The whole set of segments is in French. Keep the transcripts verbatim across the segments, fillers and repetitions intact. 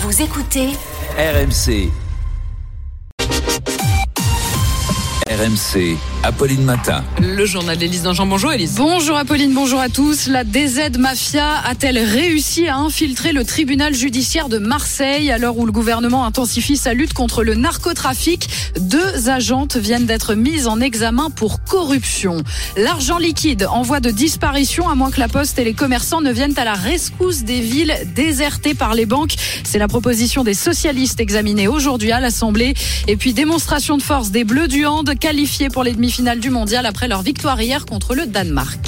Vous écoutez R M C. R M C, Apolline Matin. Le journal d'Élise Dangean. Bonjour Élise. Bonjour Apolline, bonjour à tous. La D Z Mafia a-t-elle réussi à infiltrer le tribunal judiciaire de Marseille à l'heure où le gouvernement intensifie sa lutte contre le narcotrafic? Deux agentes viennent d'être mises en examen pour corruption. L'argent liquide en voie de disparition à moins que la Poste et les commerçants ne viennent à la rescousse des villes désertées par les banques. C'est la proposition des socialistes examinée aujourd'hui à l'Assemblée. Et puis démonstration de force des Bleus du Hand qualifiés pour les demi-finales du mondial après leur victoire hier contre le Danemark.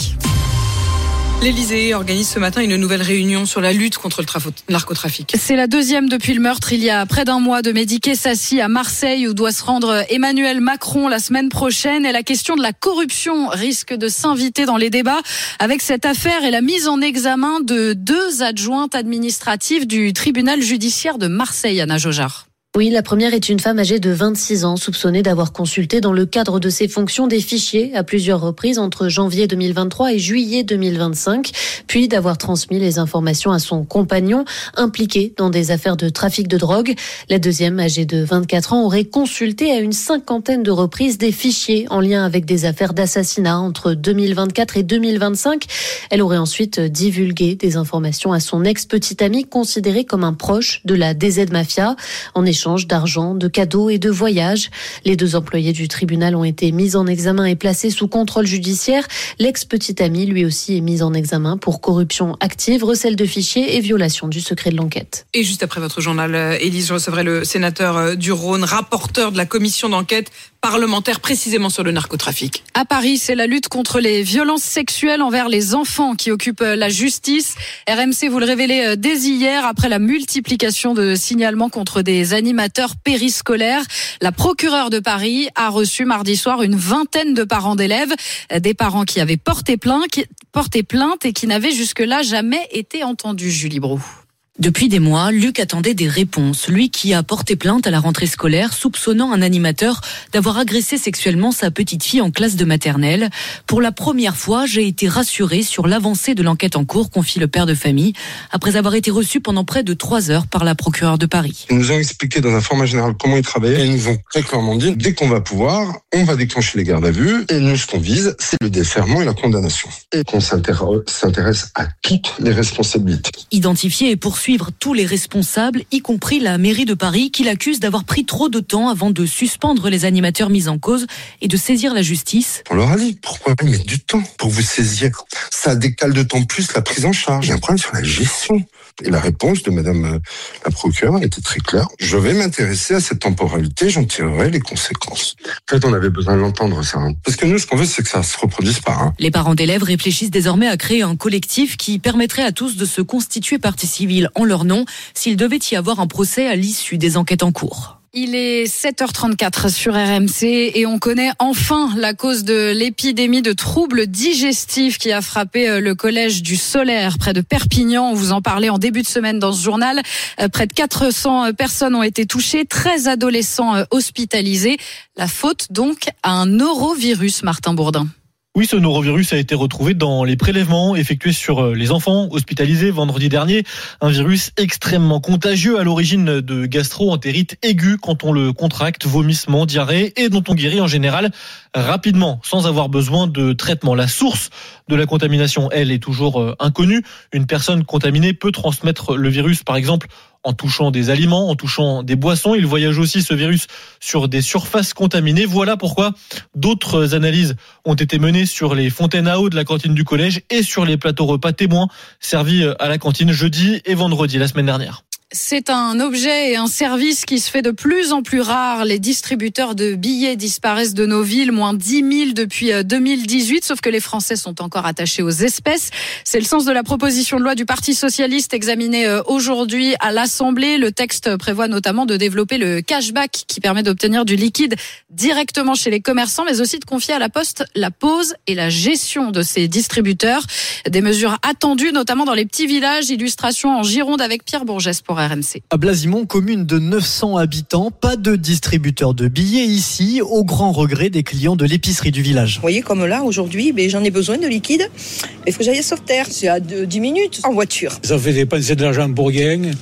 L'Élysée organise ce matin une nouvelle réunion sur la lutte contre le traf- narcotrafic. C'est la deuxième depuis le meurtre il y a près d'un mois de Mehdi Kessassi à Marseille où doit se rendre Emmanuel Macron la semaine prochaine. Et la question de la corruption risque de s'inviter dans les débats avec cette affaire et la mise en examen de deux adjointes administratives du tribunal judiciaire de Marseille, Anna Jaugeard. Oui, la première est une femme âgée de vingt-six ans, soupçonnée d'avoir consulté dans le cadre de ses fonctions des fichiers à plusieurs reprises entre janvier deux mille vingt-trois et juillet deux mille vingt-cinq, puis d'avoir transmis les informations à son compagnon impliqué dans des affaires de trafic de drogue. La deuxième, âgée de vingt-quatre ans, aurait consulté à une cinquantaine de reprises des fichiers en lien avec des affaires d'assassinat entre deux mille vingt-quatre et deux mille vingt-cinq. Elle aurait ensuite divulgué des informations à son ex-petit ami considéré comme un proche de la D Z Mafia. En échange d'argent, de cadeaux et de voyages. Les deux employés du tribunal ont été mis en examen et placés sous contrôle judiciaire. L'ex-petit ami, lui aussi, est mis en examen pour corruption active, recel de fichiers et violation du secret de l'enquête. Et juste après votre journal, Élise, je recevrai le sénateur du Rhône, rapporteur de la commission d'enquête parlementaire précisément sur le narcotrafic. À Paris, c'est la lutte contre les violences sexuelles envers les enfants qui occupe la justice. R M C vous le révélait dès hier après la multiplication de signalements contre des animateurs périscolaires. La procureure de Paris a reçu mardi soir une vingtaine de parents d'élèves, des parents qui avaient porté plainte, qui, porté plainte et qui n'avaient jusque-là jamais été entendus. Julie Brou. Depuis des mois, Luc attendait des réponses. Lui qui a porté plainte à la rentrée scolaire, soupçonnant un animateur d'avoir agressé sexuellement sa petite fille en classe de maternelle. Pour la première fois, j'ai été rassurée sur l'avancée de l'enquête en cours, confie le père de famille, après avoir été reçu pendant près de trois heures par la procureure de Paris. Ils nous ont expliqué dans un format général comment ils travaillaient et ils nous ont très clairement dit, dès qu'on va pouvoir, on va déclencher les gardes à vue et nous, ce qu'on vise, c'est le déferment et la condamnation. Et qu'on s'intéresse à toutes les responsabilités. Identifier et poursuivre tous les responsables, y compris la mairie de Paris, qui l'accuse d'avoir pris trop de temps avant de suspendre les animateurs mis en cause et de saisir la justice. On leur a dit, pourquoi ils mettent du temps pour vous saisir? Ça décale d'autant plus la prise en charge. Il y a un problème sur la gestion. Et la réponse de madame la procureure était très claire. Je vais m'intéresser à cette temporalité, j'en tirerai les conséquences. En fait, on avait besoin de l'entendre, ça. Parce que nous, ce qu'on veut, c'est que ça se reproduise pas. Hein. Les parents d'élèves réfléchissent désormais à créer un collectif qui permettrait à tous de se constituer partie civile en leur nom s'il devait y avoir un procès à l'issue des enquêtes en cours. Il est sept heures trente-quatre sur R M C et on connaît enfin la cause de l'épidémie de troubles digestifs qui a frappé le collège du Solaire près de Perpignan. On vous en parlait en début de semaine dans ce journal. Près de quatre cents personnes ont été touchées, treize adolescents hospitalisés. La faute donc à un norovirus, Martin Bourdin. Oui, ce norovirus a été retrouvé dans les prélèvements effectués sur les enfants hospitalisés vendredi dernier. Un virus extrêmement contagieux à l'origine de gastro-entérite aiguë quand on le contracte, vomissements, diarrhée et dont on guérit en général rapidement sans avoir besoin de traitement. La source de la contamination, elle, est toujours inconnue. Une personne contaminée peut transmettre le virus, par exemple, en touchant des aliments, en touchant des boissons. Il voyage aussi, ce virus, sur des surfaces contaminées. Voilà pourquoi d'autres analyses ont été menées sur les fontaines à eau de la cantine du collège et sur les plateaux repas témoins servis à la cantine jeudi et vendredi la semaine dernière. C'est un objet et un service qui se fait de plus en plus rare. Les distributeurs de billets disparaissent de nos villes, moins dix mille depuis deux mille dix-huit, sauf que les Français sont encore attachés aux espèces. C'est le sens de la proposition de loi du Parti socialiste examinée aujourd'hui à l'Assemblée. Le texte prévoit notamment de développer le cashback qui permet d'obtenir du liquide directement chez les commerçants, mais aussi de confier à la Poste la pose et la gestion de ces distributeurs. Des mesures attendues, notamment dans les petits villages. Illustration en Gironde avec Pierre Bourgès pour R M C. À Blasimont, commune de neuf cents habitants, pas de distributeur de billets ici, au grand regret des clients de l'épicerie du village. Vous voyez, comme là, aujourd'hui, ben, j'en ai besoin de liquide. Il faut que j'aille à Sauveterre. C'est à dix minutes en voiture. Ça fait dépenser de l'argent pour rien.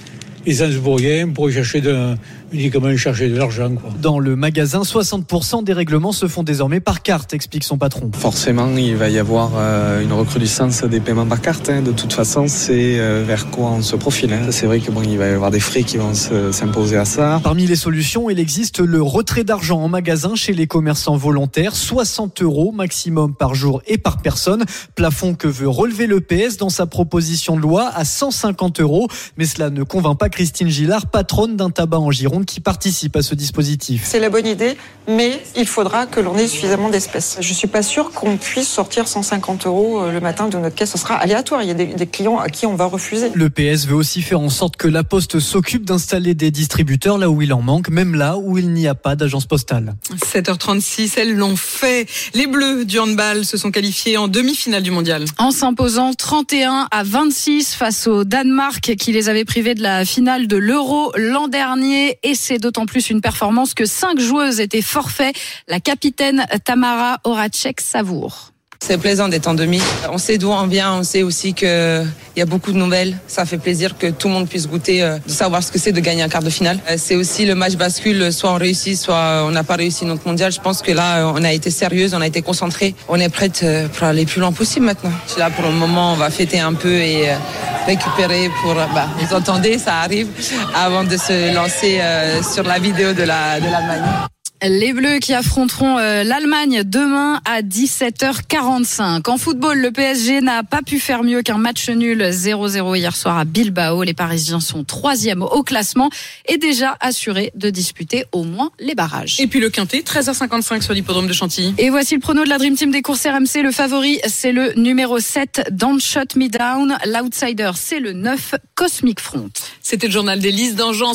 les Ansbourgiens pour y chercher de, uniquement y chercher de l'argent, quoi. Dans le magasin, soixante pour cent des règlements se font désormais par carte, explique son patron. Forcément, il va y avoir euh, une recrudescence des paiements par carte. Hein. De toute façon, c'est euh, vers quoi on se profile. Hein. C'est vrai que bon, il va y avoir des frais qui vont se, s'imposer à ça. Parmi les solutions, il existe le retrait d'argent en magasin chez les commerçants volontaires, soixante euros maximum par jour et par personne. Plafond que veut relever le P S dans sa proposition de loi à cent cinquante euros. Mais cela ne convainc pas Christine Gillard, patronne d'un tabac en Gironde qui participe à ce dispositif. C'est la bonne idée, mais il faudra que l'on ait suffisamment d'espèces. Je suis pas sûre qu'on puisse sortir cent cinquante euros le matin de notre caisse. Ce sera aléatoire. Il y a des, des clients à qui on va refuser. Le P S veut aussi faire en sorte que la Poste s'occupe d'installer des distributeurs là où il en manque, même là où il n'y a pas d'agence postale. sept heures trente-six, elles l'ont fait. Les Bleus du handball se sont qualifiés en demi-finale du mondial. En s'imposant trente et un à vingt-six face au Danemark qui les avait privés de la finale de l'Euro l'an dernier. Et c'est d'autant plus une performance que cinq joueuses étaient forfait. La capitaine Tamara Horacek savoure. C'est plaisant d'être en demi. On sait d'où on vient, on sait aussi qu'il y a beaucoup de nouvelles. Ça fait plaisir que tout le monde puisse goûter, de savoir ce que c'est de gagner un quart de finale. C'est aussi le match bascule, soit on réussit, soit on n'a pas réussi notre mondial. Je pense que là, on a été sérieuse, on a été concentrée. On est prête pour aller le plus loin possible maintenant. Là, pour le moment, on va fêter un peu et récupérer pour... Bah, vous entendez, ça arrive, avant de se lancer sur la vidéo de la, de l'Allemagne. Les Bleus qui affronteront euh, l'Allemagne demain à dix-sept heures quarante-cinq. En football, le P S G n'a pas pu faire mieux qu'un match nul zéro zéro hier soir à Bilbao. Les Parisiens sont troisième au classement et déjà assurés de disputer au moins les barrages. Et puis le Quintet, treize heures cinquante-cinq sur l'hippodrome de Chantilly. Et voici le prono de la Dream Team des courses R M C. Le favori, c'est le numéro sept, Don't Shut Me Down. L'outsider, c'est le neuf, Cosmic Front. C'était le journal d'Élise Dangean.